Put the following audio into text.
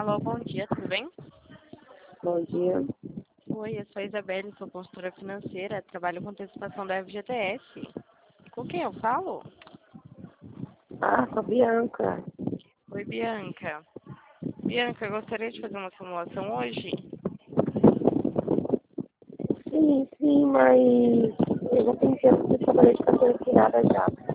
Alô, bom dia, tudo bem? Bom dia. Oi, eu sou a Isabelle, sou consultora financeira, trabalho com antecipação da FGTS. Com quem eu falo? Com a Bianca. Oi, Bianca. Bianca, eu gostaria de fazer uma simulação hoje. Sim, mas eu já tenho tempo de trabalhar de carteira assinada já.